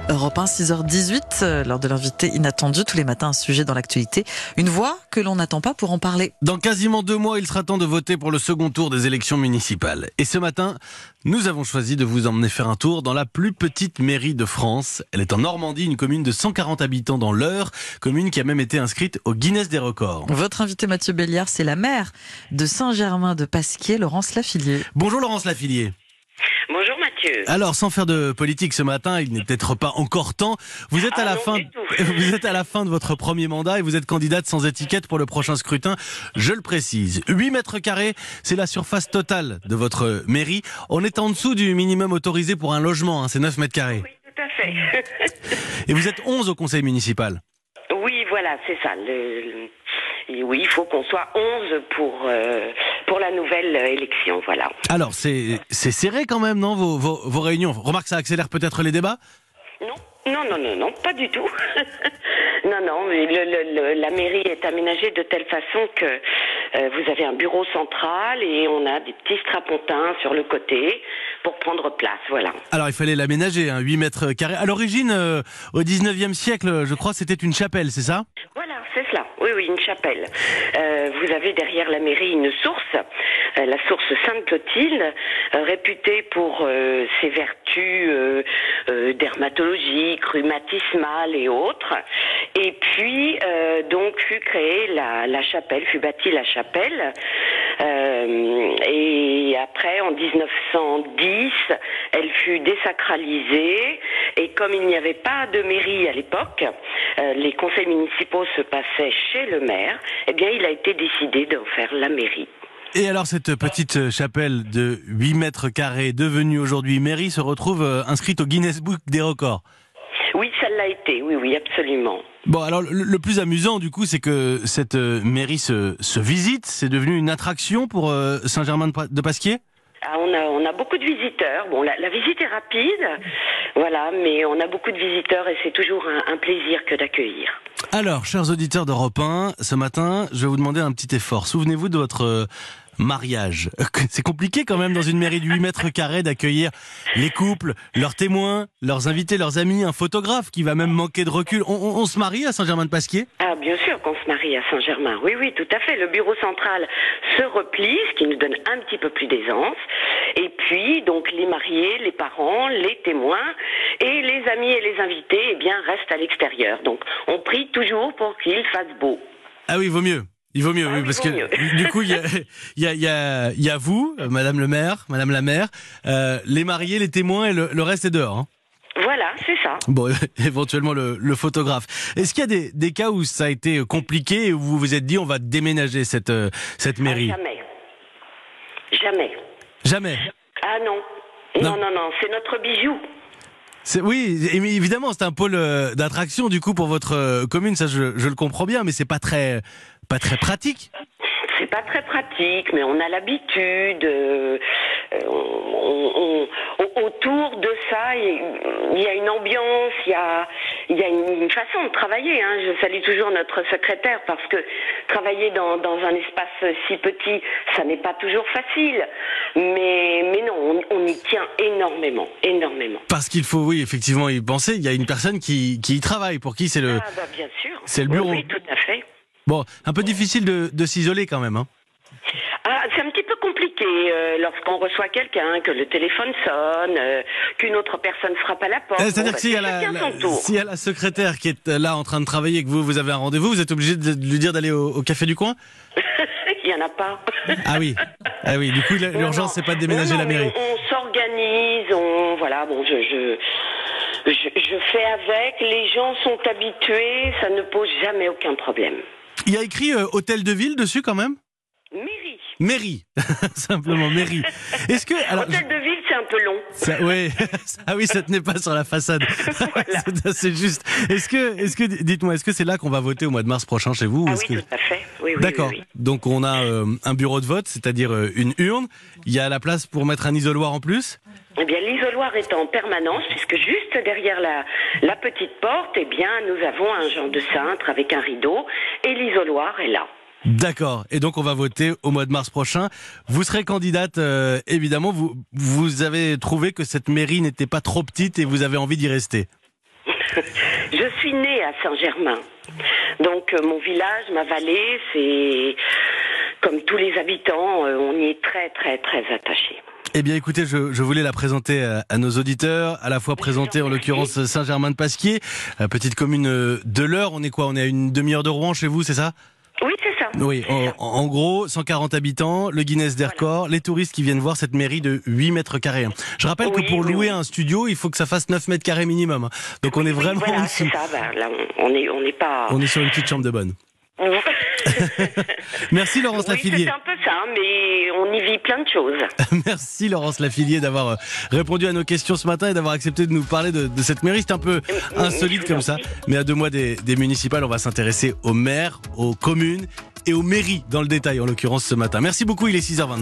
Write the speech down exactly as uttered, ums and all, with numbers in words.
Europe un, six heures dix-huit, euh, lors de l'invité inattendu, tous les matins un sujet dans l'actualité, une voix que l'on n'attend pas pour en parler. Dans quasiment deux mois, il sera temps de voter pour le second tour des élections municipales. Et ce matin, nous avons choisi de vous emmener faire un tour dans la plus petite mairie de France. Elle est en Normandie, une commune de cent quarante habitants dans l'Eure, commune qui a même été inscrite au Guinness des records. Votre invité Mathieu Béliard, c'est la maire de Saint-Germain-de-Pasquier, Laurence Lafilier. Bonjour Laurence Lafilier. Bonjour Mathieu. Alors, sans faire de politique ce matin, il n'est peut-être pas encore temps. Vous êtes, ah à la non, fin, vous êtes à la fin de votre premier mandat et vous êtes candidate sans étiquette pour le prochain scrutin. Je le précise. huit mètres carrés, c'est la surface totale de votre mairie. On est en dessous du minimum autorisé pour un logement, hein, c'est neuf mètres carrés. Oui, tout à fait. Et vous êtes onze au conseil municipal. Oui, voilà, c'est ça. Le, le... Et oui, il faut qu'on soit onze pour, euh, pour la nouvelle élection, voilà. Alors, c'est, c'est serré quand même, non, vos, vos, vos réunions? Remarque, ça accélère peut-être les débats? Non, non, non, non, non, pas du tout. non, non, le, le, le, la mairie est aménagée de telle façon que euh, vous avez un bureau central et on a des petits strapontins sur le côté pour prendre place, voilà. Alors, il fallait l'aménager, hein, huit mètres carrés. À l'origine, euh, au dix-neuvième siècle, je crois, c'était une chapelle, c'est ça? Voilà, c'est cela. Oui, oui, une chapelle. Euh, vous avez derrière la mairie une source, euh, la source Sainte-Clotilde, euh, réputée pour euh, ses vertus euh, euh, dermatologiques, rhumatismales et autres. Et puis, euh, donc, fut créée la, la chapelle, fut bâtie la chapelle. Euh, et après, en dix-neuf cent dix, elle fut désacralisée. Et comme il n'y avait pas de mairie à l'époque, euh, les conseils municipaux se passaient chez le maire. Eh bien, il a été décidé d'en faire la mairie. Et alors, cette petite chapelle de huit mètres carrés, devenue aujourd'hui mairie, se retrouve inscrite au Guinness Book des records. Oui, ça l'a été, oui, oui, absolument. Bon, alors, le, le plus amusant, du coup, c'est que cette mairie se, se visite. C'est devenu une attraction pour euh, Saint-Germain-de-Pasquier. Ah, on a, on a beaucoup de visiteurs. Bon, la, la visite est rapide, voilà, mais on a beaucoup de visiteurs et c'est toujours un, un plaisir que d'accueillir. Alors, chers auditeurs d'Europe un, ce matin, je vais vous demander un petit effort. Souvenez-vous de votre mariage. C'est compliqué quand même dans une mairie de huit mètres carrés d'accueillir les couples, leurs témoins, leurs invités, leurs amis, un photographe qui va même manquer de recul. On, on, on se marie à Saint-Germain-de-Pasquier ? Ah, bien sûr qu'on se marie à Saint-Germain. Oui, oui, tout à fait. Le bureau central se replie, ce qui nous donne un petit peu plus d'aisance. Et puis, donc, les mariés, les parents, les témoins et les amis et les invités, eh bien, restent à l'extérieur. Donc, on prie toujours pour qu'il fasse beau. Ah oui, vaut mieux. Il vaut mieux, ah, oui, oui, parce vaut que mieux. du coup, il y a, il y a, il y a, il y a vous, Madame le maire, Madame la maire, euh, les mariés, les témoins et le, le reste est dehors. Hein. Voilà, c'est ça. Bon, éventuellement le, le photographe. Est-ce qu'il y a des, des cas où ça a été compliqué et où vous vous êtes dit on va déménager cette, cette mairie ? Ah, jamais. Jamais. Jamais. Ah non. Non, non, non, non, c'est notre bijou. C'est, oui, évidemment, c'est un pôle d'attraction du coup pour votre commune, ça je, je le comprends bien, mais c'est pas très, pas très pratique. C'est pas très pratique, mais on a l'habitude. Euh, on, on, on, autour de ça, il y a une ambiance, il y a, il y a une façon de travailler. Hein. Je salue toujours notre secrétaire parce que travailler dans, dans un espace si petit, ça n'est pas toujours facile. Mais, mais non, on, on y tient énormément, énormément. Parce qu'il faut, oui, effectivement, y penser. Il y a une personne qui, qui y travaille, pour qui c'est le, ah, bah, bien sûr. C'est le bureau. Oui, oui, tout à fait. Bon, un peu difficile de, de s'isoler quand même, hein. Ah, c'est un petit peu compliqué euh, lorsqu'on reçoit quelqu'un, que le téléphone sonne, euh, qu'une autre personne frappe à la porte. C'est-à-dire bon, que s'il y, a la, la, s'il y a la secrétaire qui est là en train de travailler et que vous, vous avez un rendez-vous, vous êtes obligé de lui dire d'aller au, au café du coin ? Il n'y en a pas. Ah oui, ah oui. Du coup, l'urgence, c'est pas de déménager non, non, la mairie. On, on s'organise, on voilà. Bon, je, je je je fais avec. Les gens sont habitués, ça ne pose jamais aucun problème. Il y a écrit euh, hôtel de ville dessus quand même ? Mairie. Mairie, simplement mairie. Est-ce que alors, hôtel de ville, c'est un peu long. Ça, oui, ah oui, ça tenait pas sur la façade. Voilà. C'est assez juste. Est-ce que, est-ce que, dites-moi, est-ce que c'est là qu'on va voter au mois de mars prochain chez vous ? Ah est-ce oui, que... tout à fait. Oui, oui, D'accord. Oui, oui. Donc on a euh, un bureau de vote, c'est-à-dire euh, une urne. Il y a la place pour mettre un isoloir en plus ? Eh bien, l'isoloir est en permanence, puisque juste derrière la, la petite porte, eh bien, nous avons un genre de cintre avec un rideau, et l'isoloir est là. D'accord. Et donc on va voter au mois de mars prochain. Vous serez candidate, euh, évidemment. Vous, vous avez trouvé que cette mairie n'était pas trop petite et vous avez envie d'y rester. Je suis née à Saint-Germain. Donc, euh, mon village, ma vallée, c'est comme tous les habitants, euh, on y est très, très, très attachés. Eh bien, écoutez, je, je voulais la présenter à, à nos auditeurs, à la fois présenter en l'occurrence Saint-Germain-de-Pasquier, petite commune de l'Eure. On est quoi? On est à une demi-heure de Rouen chez vous, c'est ça? Oui, c'est ça. Oui, en, en gros, cent quarante habitants, le Guinness des records, voilà. Les touristes qui viennent voir cette mairie de huit mètres carrés. Je rappelle oui, que pour oui, louer oui. un studio, il faut que ça fasse neuf mètres carrés minimum. Donc on est vraiment oui, voilà, en dessous. C'est ça, ben, là, on est, on n'est pas. On est sur une petite chambre de bonne. Merci Laurence oui, Lafilier. C'est un peu ça, mais on y vit plein de choses. Merci Laurence Lafilier d'avoir répondu à nos questions ce matin et d'avoir accepté de nous parler de, de cette mairie. C'est un peu insolite comme ça, mais à deux mois des, des municipales, on va s'intéresser aux maires, aux communes et aux mairies dans le détail en l'occurrence ce matin. Merci beaucoup, il est six heures vingt-deux.